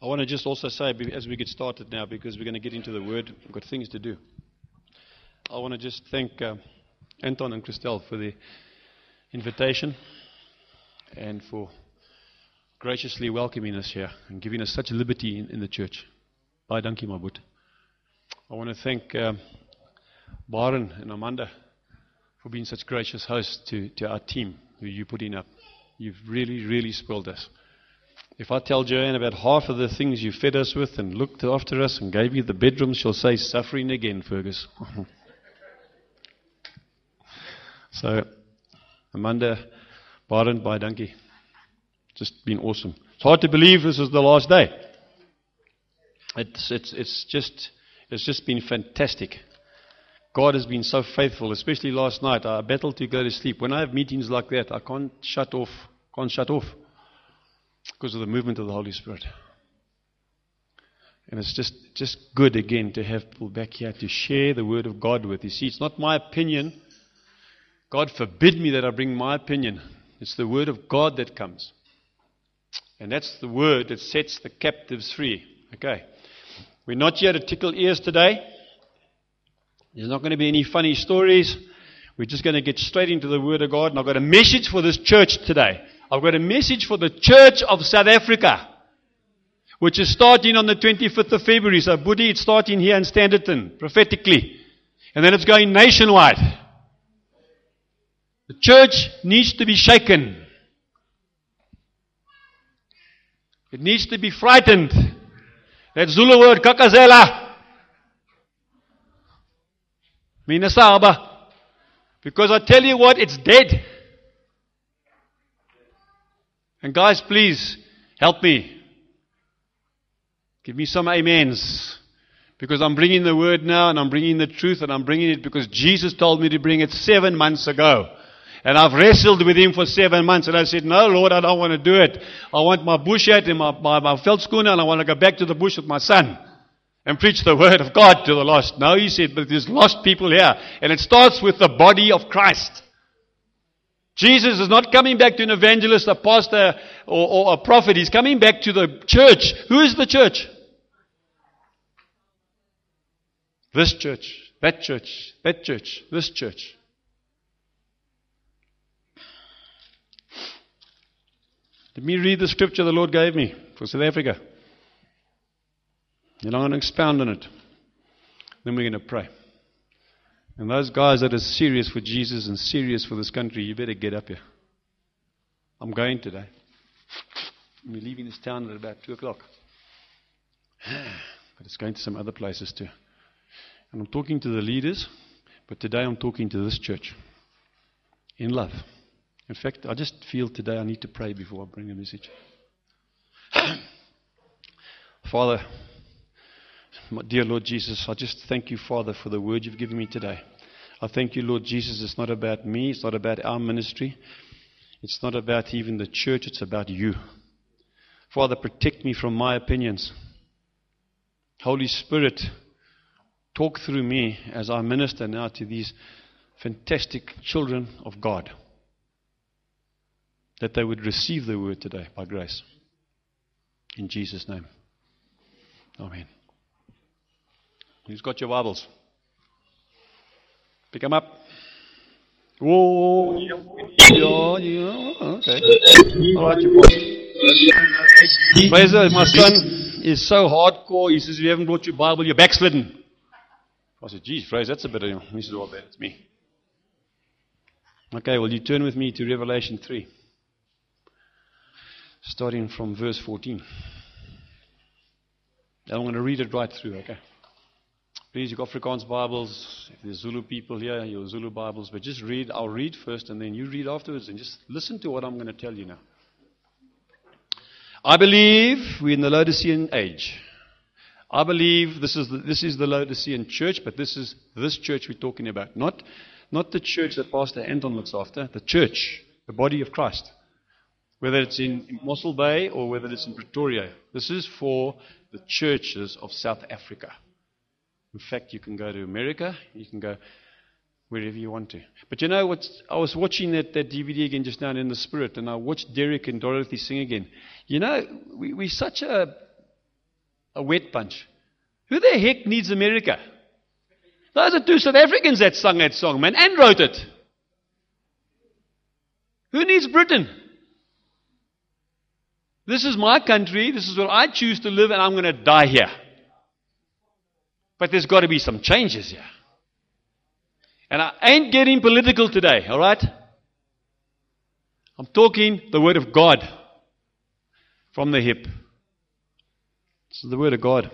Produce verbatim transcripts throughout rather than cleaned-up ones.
I want to just also say, as we get started now, because we're going to get into the Word, we've got things to do. I want to just thank uh, Anton and Christelle for the invitation and for graciously welcoming us here and giving us such liberty in, in the church. Baie dankie, my boet. I want to thank um, Baron and Amanda for being such gracious hosts to, to our team who you're putting up. You've really, really spoiled us. If I tell Joanne about half of the things you fed us with and looked after us and gave you the bedrooms, she'll say, suffering again, Fergus. So, Amanda, Baron, baie dankie. Just been awesome. It's hard to believe this is the last day. It's, it's, it's, just, it's just been fantastic. God has been so faithful, especially last night. I battled to go to sleep. When I have meetings like that, I can't shut off, can't shut off because of the movement of the Holy Spirit. And it's just, just good again to have people back here to share the Word of God with. You see, it's not my opinion. God forbid me that I bring my opinion. It's the Word of God that comes. And that's the Word that sets the captives free. Okay. We're not here to tickle ears today. There's not going to be any funny stories. We're just going to get straight into the Word of God. And I've got a message for this church today. I've got a message for the Church of South Africa, which is starting on the twenty-fifth of February. So, Boetie, it's starting here in Standerton, prophetically. And then it's going nationwide. The church needs to be shaken. It needs to be frightened. That Zulu word, kakazela. Minasaba. Because I tell you what, it's dead. And guys, please, help me. Give me some amens. Because I'm bringing the word now, and I'm bringing the truth, and I'm bringing it because Jesus told me to bring it seven months ago. And I've wrestled with Him for seven months, and I said, no, Lord, I don't want to do it. I want my bush hat and my, my, my veldskoene, and I want to go back to the bush with my son and preach the word of God to the lost. No, He said, but there's lost people here. And it starts with the body of Christ. Jesus is not coming back to an evangelist, a pastor, or, or a prophet. He's coming back to the church. Who is the church? This church, that church, that church, this church. Let me read the scripture the Lord gave me for South Africa. And I'm going to expound on it. Then we're going to pray. And those guys that are serious for Jesus and serious for this country, you better get up here. I'm going today. We're leaving this town at about two o'clock. But it's going to some other places too. And I'm talking to the leaders, but today I'm talking to this church. In love. In fact, I just feel today I need to pray before I bring a message. Father, my dear Lord Jesus, I just thank you, Father, for the word you've given me today. I thank you, Lord Jesus, it's not about me, it's not about our ministry, it's not about even the church, it's about you. Father, protect me from my opinions. Holy Spirit, talk through me as I minister now to these fantastic children of God, that they would receive the word today by grace. In Jesus' name. Amen. Who's got your Bibles? Pick them up. Whoa. Yeah, yeah. Okay. All right, you Fraser, my son is so hardcore. He says, if you haven't brought your Bible, you're backslidden. I said, geez, Fraser, that's a bit of him. He said, oh, bad, it's me. Okay, well, you turn with me to Revelation three. Starting from verse fourteen. I'm going to read it right through, okay? Please, you've got Afrikaans Bibles. If there's Zulu people here, your Zulu Bibles. But just read. I'll read first and then you read afterwards. And just listen to what I'm going to tell you now. I believe we're in the Laodicean age. I believe this is the, this is the Laodicean church, but this is this church we're talking about. Not, not the church that Pastor Anton looks after. The church, the body of Christ. Whether it's in Mossel Bay or whether it's in Pretoria. This is for the churches of South Africa. In fact, you can go to America, you can go wherever you want to. But you know what? I was watching that, that D V D again just now in the spirit, and I watched Derek and Dorothy sing again. You know, we, we're such a a wet punch. Who the heck needs America? Those are two South Africans that sung that song, man, and wrote it. Who needs Britain? This is my country, this is where I choose to live, and I'm going to die here. But there's got to be some changes here. And I ain't getting political today, all right? I'm talking the Word of God from the hip. This is the Word of God.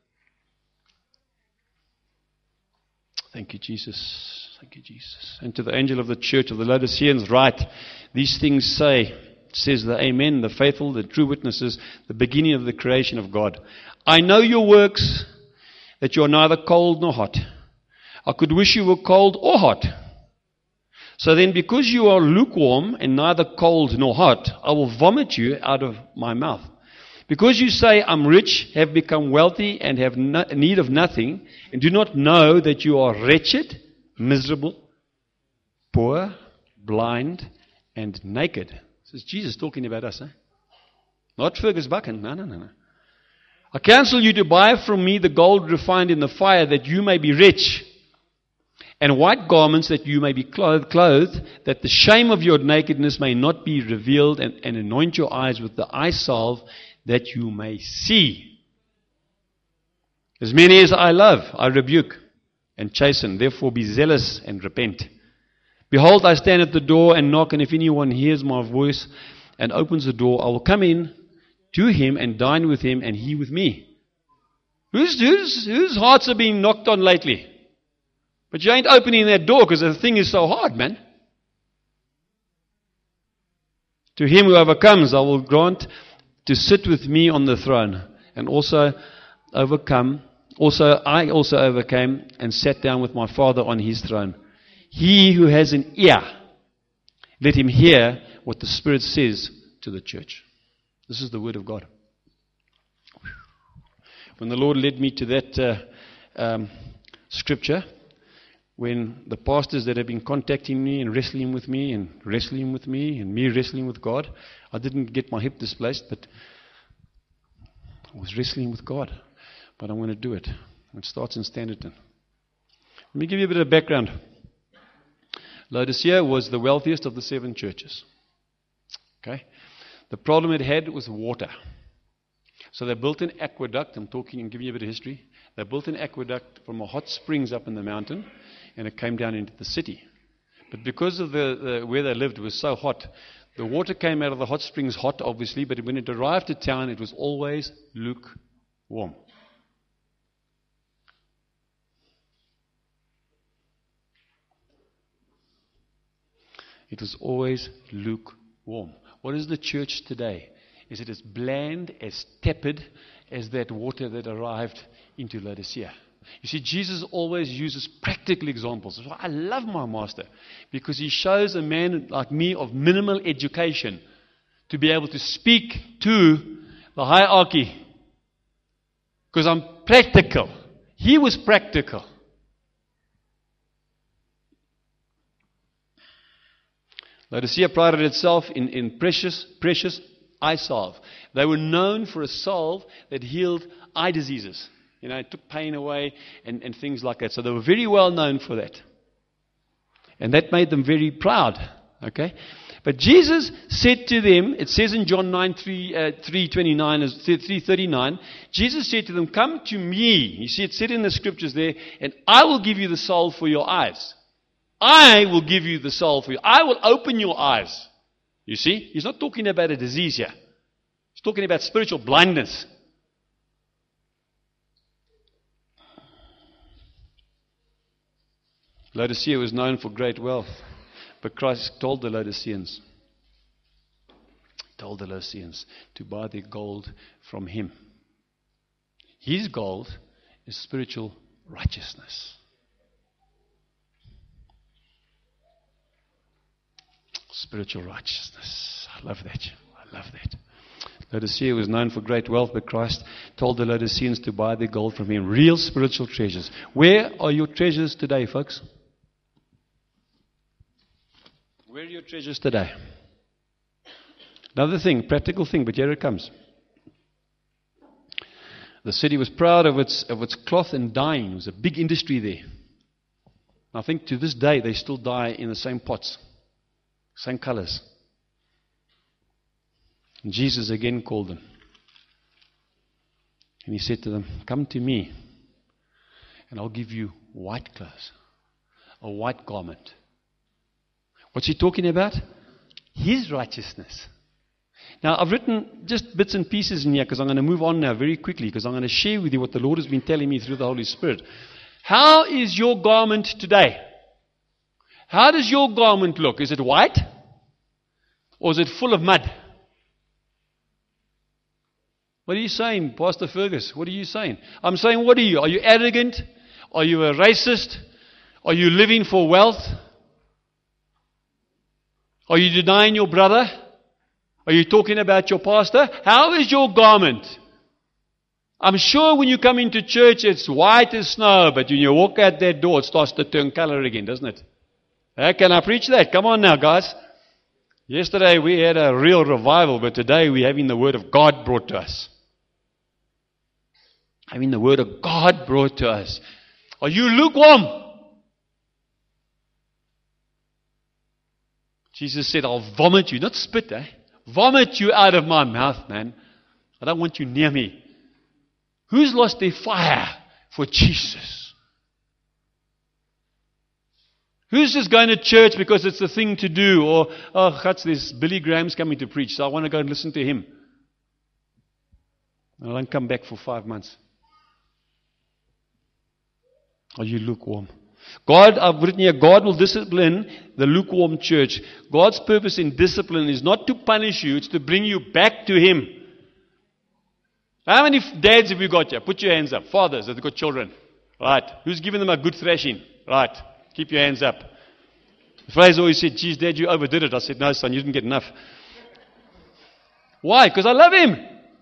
Thank you, Jesus. Thank you, Jesus. And to the angel of the church of the Laodiceans write, these things say, says the Amen, the faithful, the true witnesses, the beginning of the creation of God. I know your works, that you are neither cold nor hot. I could wish you were cold or hot. So then, because you are lukewarm and neither cold nor hot, I will vomit you out of my mouth. Because you say, I'm rich, have become wealthy, and have no need of nothing, and do not know that you are wretched, miserable, poor, blind, and naked. This is Jesus talking about us, eh? Not Fergus Buchan. No, no, no, no. I counsel you to buy from me the gold refined in the fire, that you may be rich, and white garments that you may be clothed, clothed, that the shame of your nakedness may not be revealed, and, and anoint your eyes with the eye salve, that you may see. As many as I love, I rebuke and chasten. Therefore be zealous and repent. Behold, I stand at the door and knock, and if anyone hears my voice and opens the door, I will come in to him and dine with him, and he with me. Whose, whose, whose hearts are being knocked on lately? But you ain't opening that door because the thing is so hard, man. To him who overcomes, I will grant to sit with me on the throne, and also overcome. Also, I also overcame and sat down with my Father on his throne. He who has an ear, let him hear what the Spirit says to the church. This is the Word of God. When the Lord led me to that uh, um, scripture, when the pastors that have been contacting me and wrestling with me and wrestling with me and me wrestling with God, I didn't get my hip displaced, but I was wrestling with God. But I'm going to do it. It starts in Standerton. Let me give you a bit of background. Laodicea was the wealthiest of the seven churches. Okay? The problem it had was water. So they built an aqueduct. I'm talking and giving you a bit of history. They built an aqueduct from a hot springs up in the mountain, and it came down into the city. But because of the, the where they lived was so hot, the water came out of the hot springs hot, obviously, but when it arrived to town, it was always lukewarm. It was always lukewarm. What is the church today? Is it as bland, as tepid as that water that arrived into Laodicea? You see, Jesus always uses practical examples. That's why I love my master, because he shows a man like me of minimal education to be able to speak to the hierarchy. Because I'm practical. He was practical. Laodicea prided itself in, in precious, precious eye salve. They were known for a salve that healed eye diseases. You know, it took pain away and, and things like that. So they were very well known for that. And that made them very proud. Okay? But Jesus said to them, it says in John nine, three, uh, three twenty-nine, three thirty-nine, Jesus said to them, come to me. You see, it said in the scriptures there, and I will give you the salve for your eyes. I will give you the salve for you. I will open your eyes. You see? He's not talking about a disease here. He's talking about spiritual blindness. Laodicea was known for great wealth. But Christ told the Laodiceans, told the Laodiceans to buy their gold from him. His gold is spiritual righteousness. Spiritual righteousness. I love that. I love that. Laodicea was known for great wealth, but Christ told the Laodiceans to buy their gold from him. Real spiritual treasures. Where are your treasures today, folks? Where are your treasures today? Another thing, practical thing, but here it comes. The city was proud of its, of its cloth and dyeing. It was a big industry there. I think to this day they still dye in the same pots, same colors. And Jesus again called them. And he said to them, come to me, and I'll give you white clothes, a white garment. What's he talking about? His righteousness. Now, I've written just bits and pieces in here because I'm going to move on now very quickly because I'm going to share with you what the Lord has been telling me through the Holy Spirit. How is your garment today? How does your garment look? Is it white? Or is it full of mud? What are you saying, Pastor Fergus? What are you saying? I'm saying, what are you? Are you arrogant? Are you a racist? Are you living for wealth? Are you denying your brother? Are you talking about your pastor? How is your garment? I'm sure when you come into church it's white as snow, but when you walk out that door it starts to turn color again, doesn't it? Hey, can I preach that? Come on now, guys. Yesterday we had a real revival, but today we're having the Word of God brought to us. Having the Word of God brought to us. Are you lukewarm? Jesus said, I'll vomit you. Not spit, eh? Vomit you out of my mouth, man. I don't want you near me. Who's lost their fire for Jesus? Who's just going to church because it's the thing to do? Or, oh, Guts, there's Billy Graham's coming to preach, so I want to go and listen to him. And I don't come back for five months. Are you lukewarm? God, I've written here, God will discipline the lukewarm church. God's purpose in discipline is not to punish you, it's to bring you back to Him. How many dads have you got here? Put your hands up. Fathers that have got children. Right. Who's giving them a good thrashing? Right. Keep your hands up. Fraser always said, geez, Dad, you overdid it. I said, no, son, you didn't get enough. Why? Because I love him.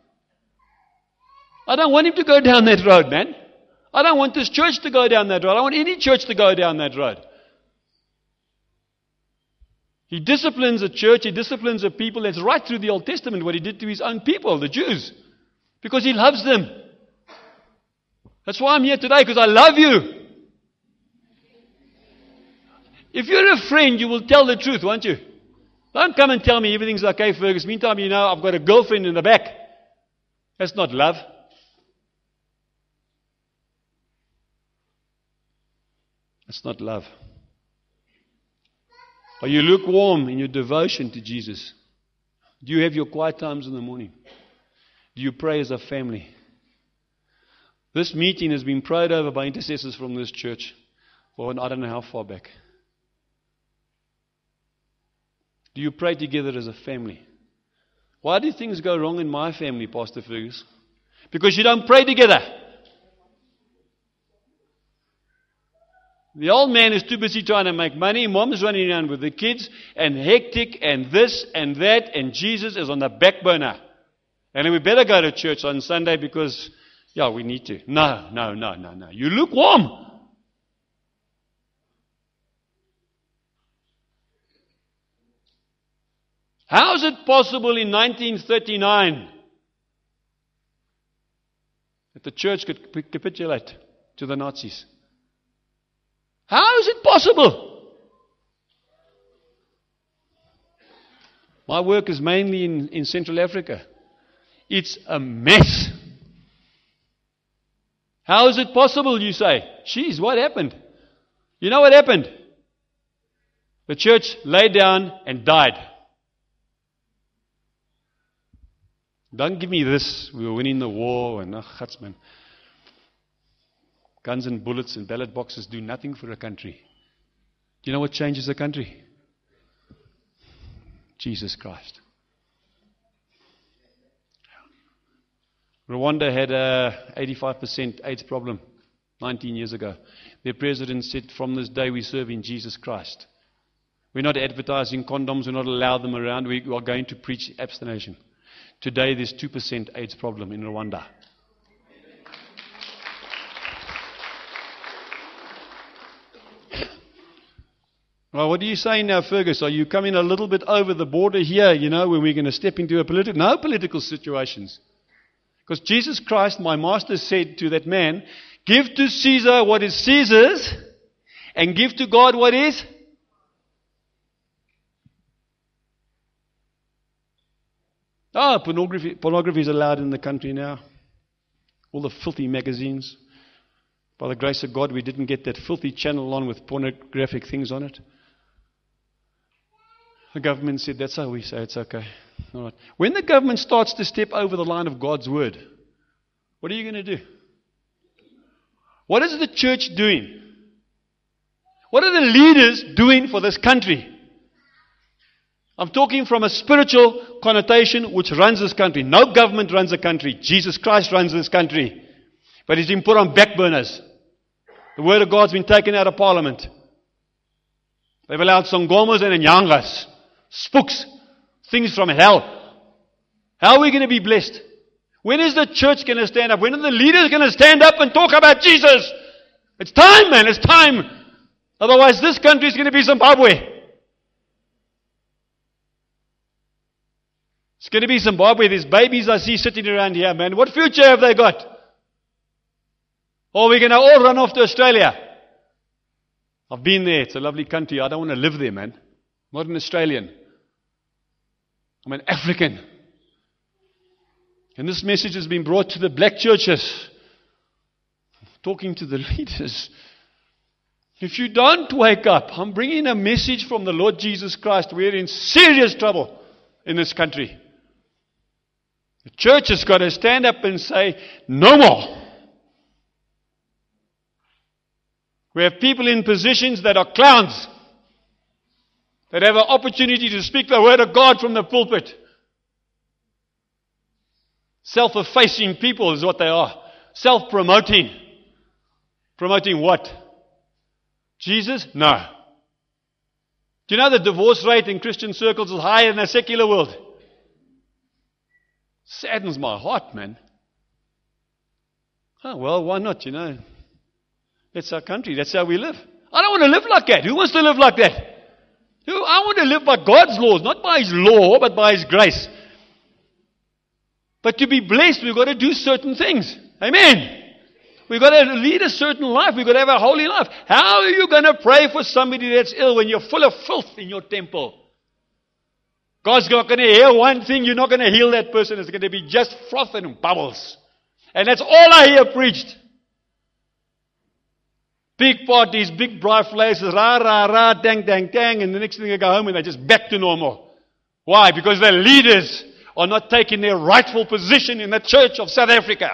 I don't want him to go down that road, man. I don't want this church to go down that road. I don't want any church to go down that road. He disciplines a church, he disciplines a people. That's right through the Old Testament, what he did to his own people, the Jews. Because he loves them. That's why I'm here today, because I love you. If you're a friend, you will tell the truth, won't you? Don't come and tell me everything's okay, Fergus. Meantime, you know, I've got a girlfriend in the back. That's not love. That's not love. Are you lukewarm in your devotion to Jesus? Do you have your quiet times in the morning? Do you pray as a family? This meeting has been prayed over by intercessors from this church for I don't know how far back. Do you pray together as a family? Why do things go wrong in my family, Pastor Fergus? Because you don't pray together. The old man is too busy trying to make money. Mom's running around with the kids and hectic and this and that, and Jesus is on the back burner. And we better go to church on Sunday because, yeah, we need to. No, no, no, no, no. You lukewarm. How is it possible in nineteen thirty-nine that the church could capitulate to the Nazis? How is it possible? My work is mainly in, in Central Africa. It's a mess. How is it possible, you say? Geez, what happened? You know what happened? The church lay down and died. Don't give me this. We were winning the war and oh, Gatsman. Guns and bullets and ballot boxes do nothing for a country. Do you know what changes a country? Jesus Christ. Rwanda had a eighty-five percent AIDS problem nineteen years ago. Their president said, from this day we serve in Jesus Christ. We're not advertising condoms, we're not allowed them around, we are going to preach abstinence. Today there's two percent AIDS problem in Rwanda. Well, what are you saying now, Fergus? Are you coming a little bit over the border here, you know, when we're going to step into a political... No political situations. Because Jesus Christ, my master, said to that man, give to Caesar what is Caesar's, and give to God what is. Ah, pornography, pornography is allowed in the country now. All the filthy magazines. By the grace of God, we didn't get that filthy channel on with pornographic things on it. The government said, that's how we say it's okay. All right. When the government starts to step over the line of God's word, what are you going to do? What is the church doing? What are the leaders doing for this country? I'm talking from a spiritual connotation which runs this country. No government runs a country. Jesus Christ runs this country. But he's been put on back burners. The word of God's been taken out of parliament. They've allowed Sangomas and Nyangas, spooks, things from hell. How are we going to be blessed? When is the church going to stand up? When are the leaders going to stand up and talk about Jesus? It's time, man. It's time. Otherwise, this country is going to be Zimbabwe. It's going to be Zimbabwe. These babies I see sitting around here, man. What future have they got? Or are we going to all run off to Australia? I've been there. It's a lovely country. I don't want to live there, man. I'm not an Australian. I'm an African. And this message has been brought to the black churches. Talking to the leaders. If you don't wake up, I'm bringing a message from the Lord Jesus Christ. We're in serious trouble in this country. The church has got to stand up and say, no more. We have people in positions that are clowns, that have an opportunity to speak the word of God from the pulpit. Self-effacing people is what they are. Self-promoting. Promoting what? Jesus? No. Do you know the divorce rate in Christian circles is higher than the secular world? Saddens my heart, man. Oh, well, why not, you know? That's our country. That's how we live. I don't want to live like that. Who wants to live like that? Who? I want to live by God's laws, not by His law, but by His grace. But to be blessed, we've got to do certain things. Amen. We've got to lead a certain life. We've got to have a holy life. How are you going to pray for somebody that's ill when you're full of filth in your temple? God's not going to hear one thing. You're not going to heal that person. It's going to be just froth and bubbles. And that's all I hear preached. Big parties, big bright places, rah, rah, rah, dang, dang, dang. And the next thing they go home and they're just back to normal. Why? Because the leaders are not taking their rightful position in the Church of South Africa.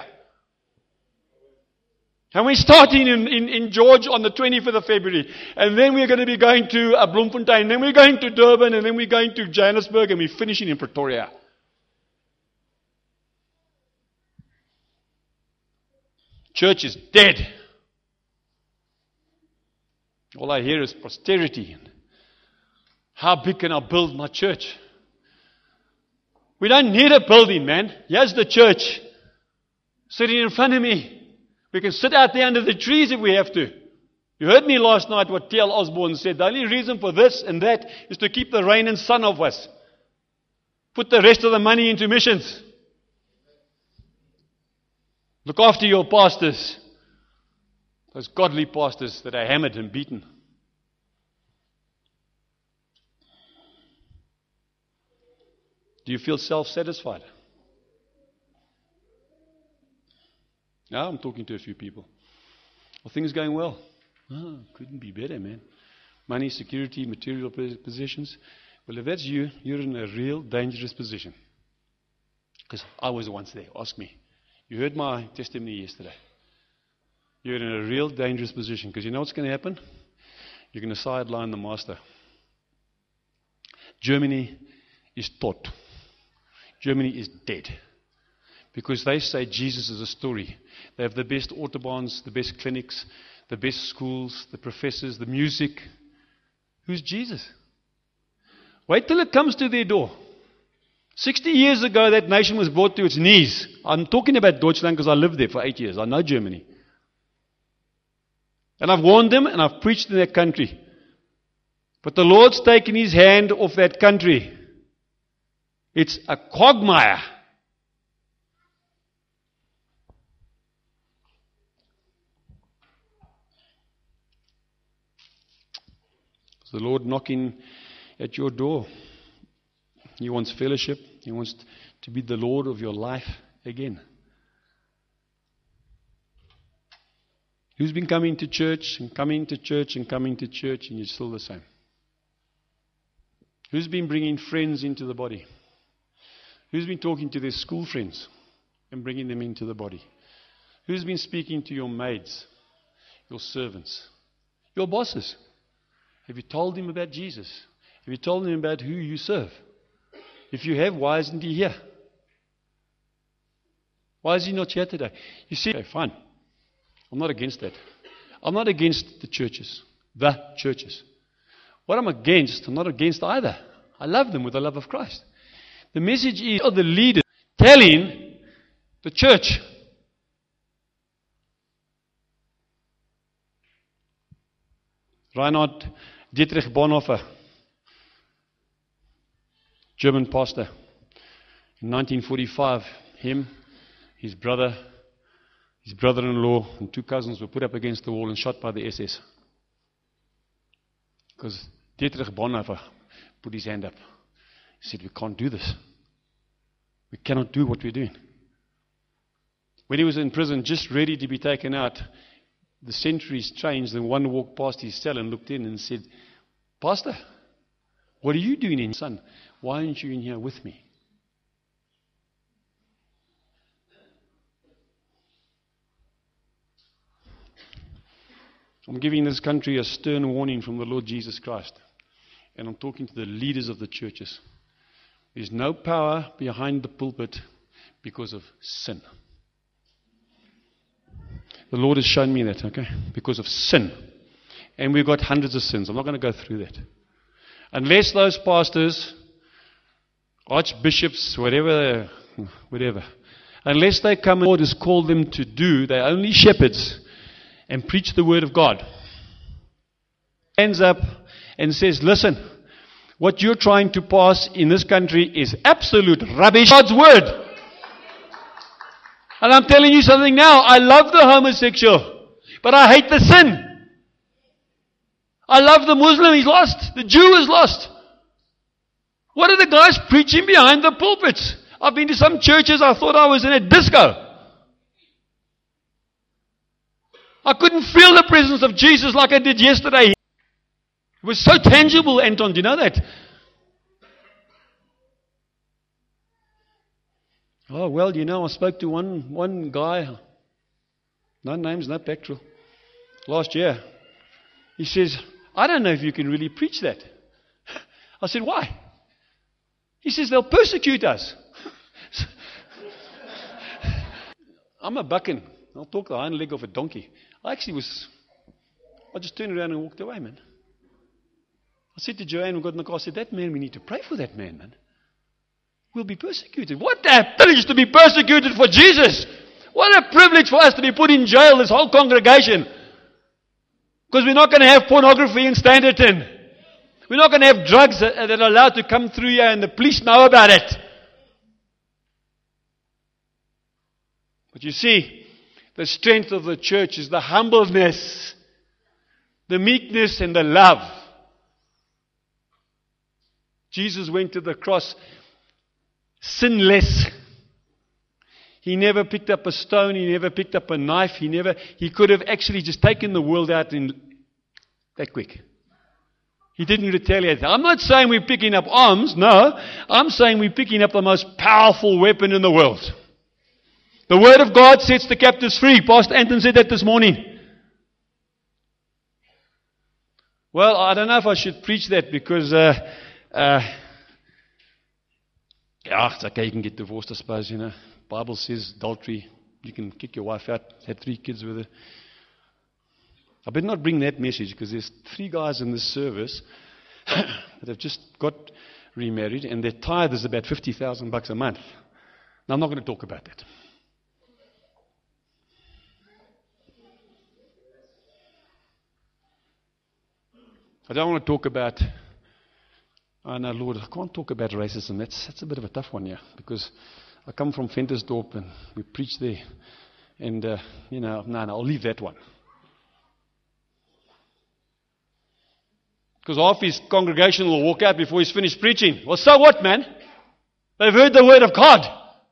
And we're starting in, in, in George on the twenty-fifth of February. And then we're going to be going to uh, Bloemfontein. And then we're going to Durban. And then we're going to Johannesburg. And we're finishing in Pretoria. Church is dead. All I hear is prosperity. How big can I build my church? We don't need a building, man. Here's the church sitting in front of me. We can sit out there under the trees if we have to. You heard me last night what T L Osborne said. The only reason for this and that is to keep the rain and sun off us. Put the rest of the money into missions. Look after your pastors. Those godly pastors that are hammered and beaten. Do you feel self-satisfied? Now I'm talking to a few people. Are things going well? Oh, couldn't be better, man. Money, security, material possessions. Well, if that's you, you're in a real dangerous position. Because I was once there. Ask me. You heard my testimony yesterday. You're in a real dangerous position. Because you know what's going to happen? You're going to sideline the master. Germany is taught. Germany is dead. Because they say Jesus is a story. They have the best autobahns, the best clinics, the best schools, the professors, the music. Who's Jesus? Wait till it comes to their door. Sixty years ago, that nation was brought to its knees. I'm talking about Deutschland because I lived there for eight years. I know Germany. And I've warned them and I've preached in that country. But the Lord's taken His hand off that country. It's a quagmire. Is the Lord knocking at your door? He wants fellowship. He wants to be the Lord of your life again. Who's been coming to church and coming to church and coming to church and you're still the same? Who's been bringing friends into the body? Who's been talking to their school friends and bringing them into the body? Who's been speaking to your maids, your servants, your bosses? Have you told them about Jesus? Have you told them about who you serve? If you have, why isn't he here? Why is he not here today? You see, okay, fine. I'm not against that. I'm not against the churches. The churches. What I'm against, I'm not against either. I love them with the love of Christ. The message is of the leaders telling the church. Reinhard Dietrich Bonhoeffer, German pastor. In nineteen forty-five, him, his brother, his brother-in-law, and two cousins were put up against the wall and shot by the S S. Because Dietrich Bonhoeffer put his hand up. He said, we can't do this. We cannot do what we're doing. When he was in prison, just ready to be taken out, the sentries changed, and one walked past his cell and looked in and said, Pastor, what are you doing in? Son, why aren't you in here with me? I'm giving this country a stern warning from the Lord Jesus Christ. And I'm talking to the leaders of the churches. There's no power behind the pulpit because of sin. The Lord has shown me that, okay? Because of sin. And we've got hundreds of sins. I'm not going to go through that. Unless those pastors, archbishops, whatever, whatever, unless they come and the Lord has called them to do, they're only shepherds and preach the word of God. Stands up and says, listen, what you're trying to pass in this country is absolute rubbish. God's word. And I'm telling you something now. I love the homosexual, but I hate the sin. I love the Muslim. He's lost. The Jew is lost. What are the guys preaching behind the pulpits? I've been to some churches. I thought I was in a disco. I couldn't feel the presence of Jesus like I did yesterday. It was so tangible, Anton. Do you know that? Oh, well, you know, I spoke to one, one guy, no names, no petrol, last year. He says, I don't know if you can really preach that. I said, why? He says, they'll persecute us. I'm a bucking. I'll talk the hind leg of a donkey. I actually was, I just turned around and walked away, man. I said to Joanne, we got in the car, I said, that man, we need to pray for that man, man. We'll be persecuted. What a privilege to be persecuted for Jesus. What a privilege for us to be put in jail, this whole congregation. Because we're not going to have pornography in Standerton. We're not going to have drugs that, that are allowed to come through here and the police know about it. But you see, the strength of the church is the humbleness, the meekness and the love. Jesus went to the cross sinless. He never picked up a stone. He never picked up a knife. He never, he could have actually just taken the world out in that quick. He didn't retaliate. I'm not saying we're picking up arms. No. I'm saying we're picking up the most powerful weapon in the world. The word of God sets the captives free. Pastor Anton said that this morning. Well, I don't know if I should preach that because uh, uh, yeah, it's okay, you can get divorced, I suppose, you know. Bible says adultery, you can kick your wife out, had three kids with her. I better not bring that message because there's three guys in this service that have just got remarried and their tithe is about fifty thousand bucks a month. Now, I'm not going to talk about that. I don't want to talk about, oh no, Lord, I can't talk about racism. That's that's a bit of a tough one, yeah, because I come from Ventersdorp and we preach there. And, uh, you know, no, no, I'll leave that one. Because half his congregation will walk out before he's finished preaching. Well, so what, man? They've heard the word of God.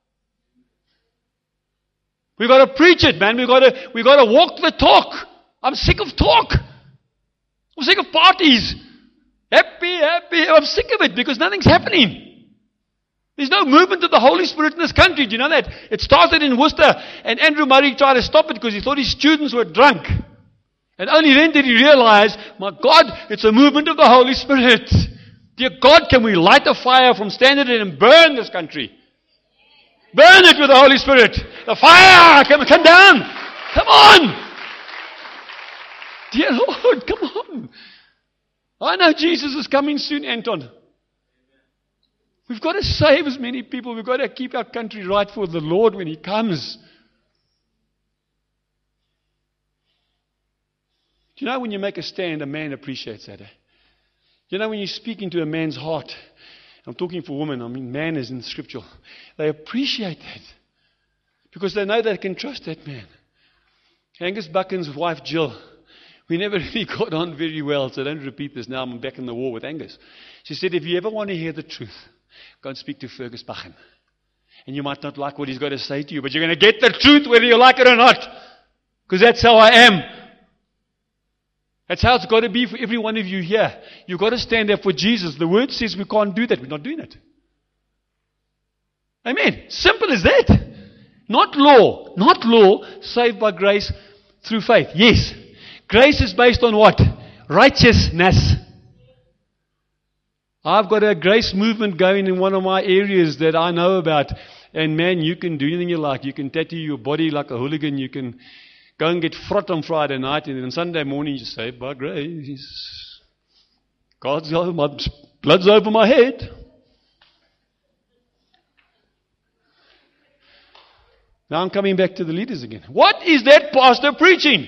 We've got to preach it, man. We've got to, we've got to walk the talk. I'm sick of talk. I'm sick of parties. Happy, happy. I'm sick of it because nothing's happening. There's no movement of the Holy Spirit in this country. Do you know that? It started in Worcester, and Andrew Murray tried to stop it because he thought his students were drunk. And only then did he realize, my God, it's a movement of the Holy Spirit. Dear God, can we light a fire from Standard and burn this country? Burn it with the Holy Spirit. The fire, come, come down. Come on. Dear Lord, come on. I know Jesus is coming soon, Anton. We've got to save as many people. We've got to keep our country right for the Lord when He comes. Do you know when you make a stand, a man appreciates that? Eh? You know when you're speaking to a man's heart, I'm talking for women, I mean man is in the scripture, they appreciate that. Because they know they can trust that man. Angus Buchan's wife Jill, we never really got on very well, so don't repeat this now, I'm back in the war with Angus. She said, if you ever want to hear the truth, go and speak to Fergus Buchan. And you might not like what he's got to say to you, but you're going to get the truth whether you like it or not. Because that's how I am. That's how it's got to be for every one of you here. You've got to stand up for Jesus. The Word says we can't do that. We're not doing it. Amen. Simple as that. Not law. Not law. Saved by grace through faith. Yes. Grace is based on what? Righteousness. I've got a grace movement going in one of my areas that I know about. And man, you can do anything you like. You can tattoo your body like a hooligan. You can go and get fraught on Friday night, and then on Sunday morning you say, by grace, God's over my blood's over my head. Now I'm coming back to the leaders again. What is that pastor preaching?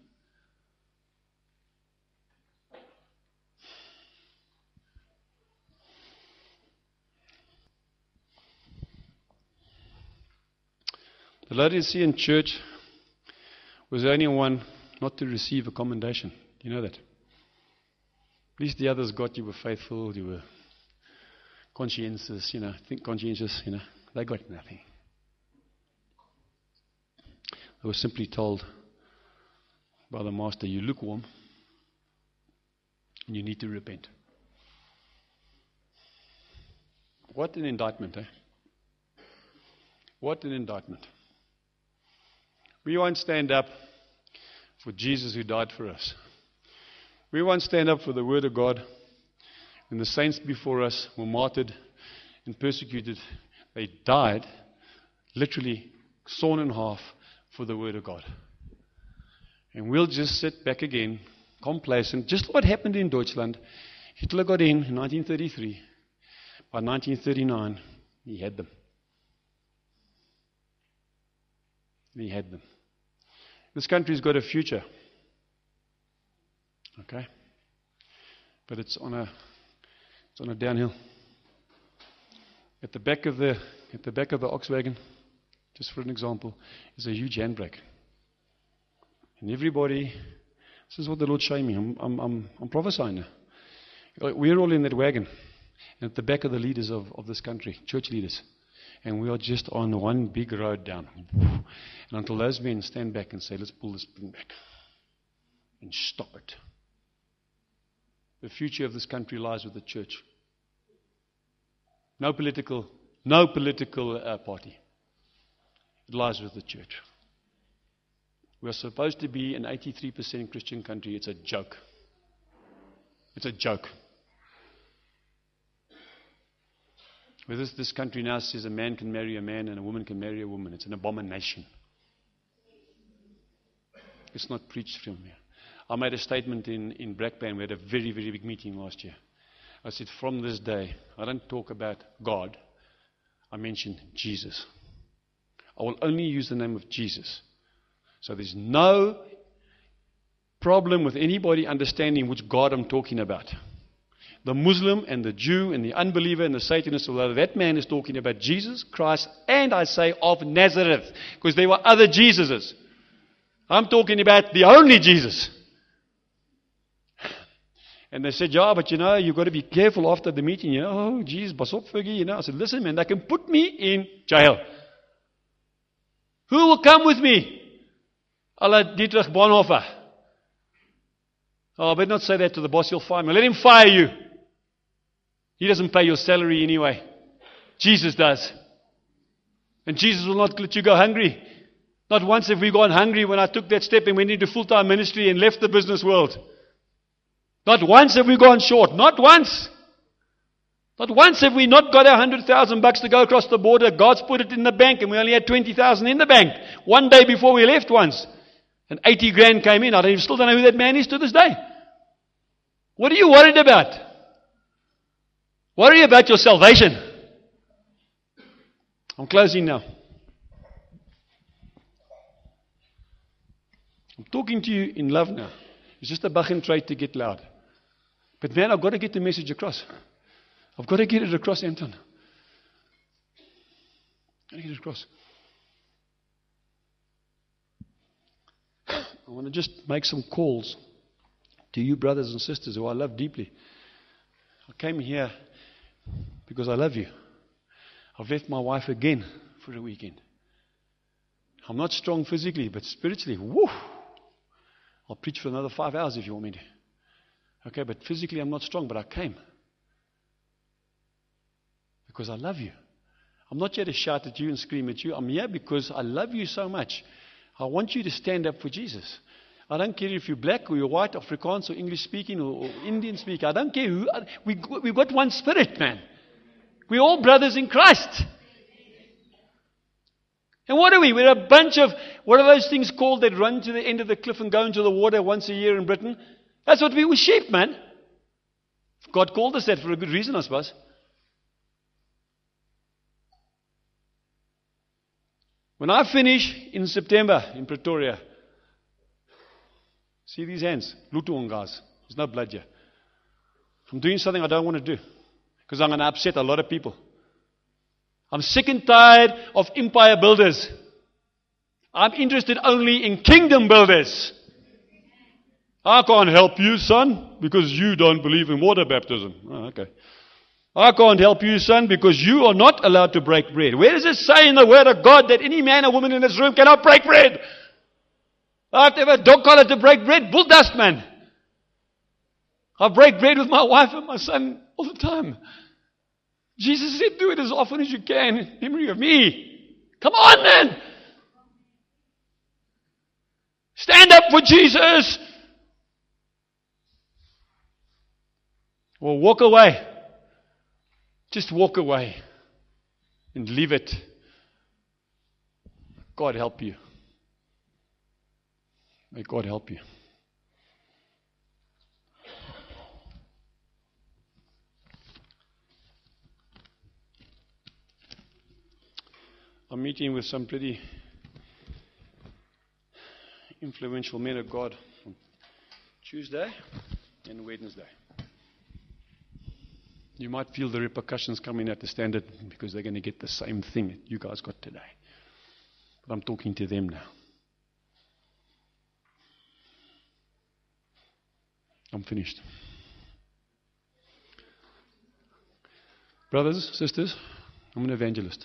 The Laodicean church was the only one not to receive a commendation. Do you know that? At least the others got you were faithful, you were conscientious, you know, think conscientious, you know. They got nothing. They were simply told by the master, you lukewarm and you need to repent. What an indictment, eh? What an indictment. We won't stand up for Jesus who died for us. We won't stand up for the Word of God. When the saints before us were martyred and persecuted, they died, literally sawn in half, for the Word of God. And we'll just sit back again, complacent, just what happened in Deutschland. Hitler got in in nineteen thirty-three. By nineteen thirty-nine, he had them. He had them. This country's got a future. Okay? But it's on a it's on a downhill. At the back of the at the back of the Volkswagen, just for an example, is a huge handbrake. And everybody, this is what the Lord showed me. I'm I'm I'm, I'm prophesying now. We're all in that wagon. And at the back of the leaders of, of this country, church leaders. And we are just on one big road down. And until those men stand back and say, let's pull this thing back and stop it. The future of this country lies with the church. No political, no political uh, party. It lies with the church. We are supposed to be an eighty-three percent Christian country. It's a joke. It's a joke. Where this, this country now says a man can marry a man and a woman can marry a woman. It's an abomination. It's not preached from here. I made a statement in, in Blackburn. We had a very, very big meeting last year. I said, from this day, I don't talk about God. I mention Jesus. I will only use the name of Jesus. So there's no problem with anybody understanding which God I'm talking about. The Muslim and the Jew and the unbeliever and the Satanist, although that man is talking about Jesus Christ, and I say of Nazareth, because there were other Jesuses. I'm talking about the only Jesus. And they said, yeah, but you know, you've got to be careful after the meeting. You know, oh, geez, pas op, Fergie. You know, I said, listen, man, they can put me in jail. Who will come with me? Alla Dietrich Bonhoeffer. Oh, I better not say that to the boss, he'll fire me. Let him fire you. He doesn't pay your salary anyway. Jesus does. And Jesus will not let you go hungry. Not once have we gone hungry when I took that step and went into full-time ministry and left the business world. Not once have we gone short. Not once. Not once have we not got our hundred thousand bucks to go across the border. God's put it in the bank and we only had twenty thousand in the bank. One day before we left once. And eighty grand came in. I don't, still don't know who that man is to this day. What are you worried about? Worry about your salvation. I'm closing now. I'm talking to you in love now. It's just a Bachin trait to get loud. But man, I've got to get the message across. I've got to get it across, Anton. I've got to get it across. I want to just make some calls to you brothers and sisters who I love deeply. I came here because I love you. I've left my wife again for a weekend. I'm not strong physically, but spiritually, woo! I'll preach for another five hours if you want me to. Okay, but physically I'm not strong, but I came. Because I love you. I'm not here to shout at you and scream at you. I'm here because I love you so much. I want you to stand up for Jesus. I don't care if you're black or you're white, Afrikaans or English speaking or, or Indian speaking. I don't care who. We, we've got one spirit, man. We're all brothers in Christ. And what are we? We're a bunch of, what are those things called that run to the end of the cliff and go into the water once a year in Britain? That's what we were, sheep, man. God called us that for a good reason, I suppose. When I finish in September in Pretoria, see these hands? Lutuong guys. There's no blood here. I'm doing something I don't want to do because I'm going to upset a lot of people. I'm sick and tired of empire builders. I'm interested only in kingdom builders. I can't help you, son, because you don't believe in water baptism. Oh, okay. I can't help you, son, because you are not allowed to break bread. Where does it say in the Word of God that any man or woman in this room cannot break bread? I have to have a dog collar to break bread. Bull dust, man. I break bread with my wife and my son all the time. Jesus said, do it as often as you can in memory of me. Come on, man. Stand up for Jesus. Or walk away. Just walk away and leave it. God help you. May God help you. I'm meeting with some pretty influential men of God on Tuesday and Wednesday. You might feel the repercussions coming at the standard because they're going to get the same thing that you guys got today. But I'm talking to them now. I'm finished. Brothers, sisters, I'm an evangelist.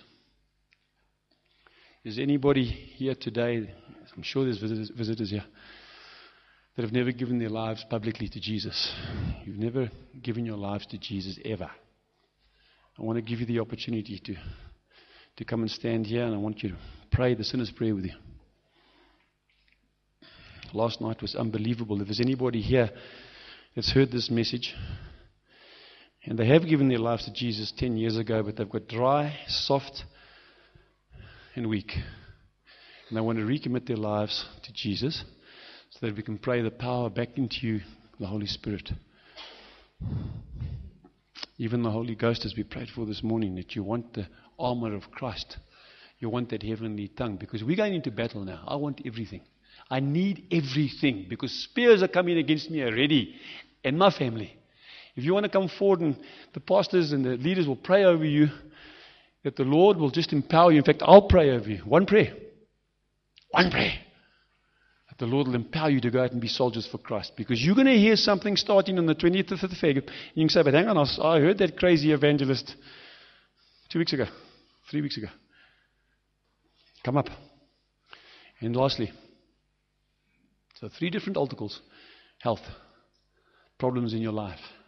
Is anybody here today, I'm sure there's visitors, visitors here, that have never given their lives publicly to Jesus? You've never given your lives to Jesus ever. I want to give you the opportunity to, to come and stand here, and I want you to pray the sinner's prayer with you. Last night was unbelievable. If there's anybody here that's heard this message, and they have given their lives to Jesus ten years ago, but they've got dry, soft, and weak, and they want to recommit their lives to Jesus, so that we can pray the power back into you, the Holy Spirit. Even the Holy Ghost, as we prayed for this morning, that you want the armor of Christ. You want that heavenly tongue, because we're going into battle now. I want everything. I need everything, because spears are coming against me already, and my family. If you want to come forward, and the pastors and the leaders will pray over you, that the Lord will just empower you. In fact, I'll pray over you. One prayer. One prayer. The Lord will empower you to go out and be soldiers for Christ. Because you're going to hear something starting on the twentieth of February. You can say, but hang on, I heard that crazy evangelist two weeks ago, three weeks ago. Come up. And lastly, so three different articles. Health. Problems in your life.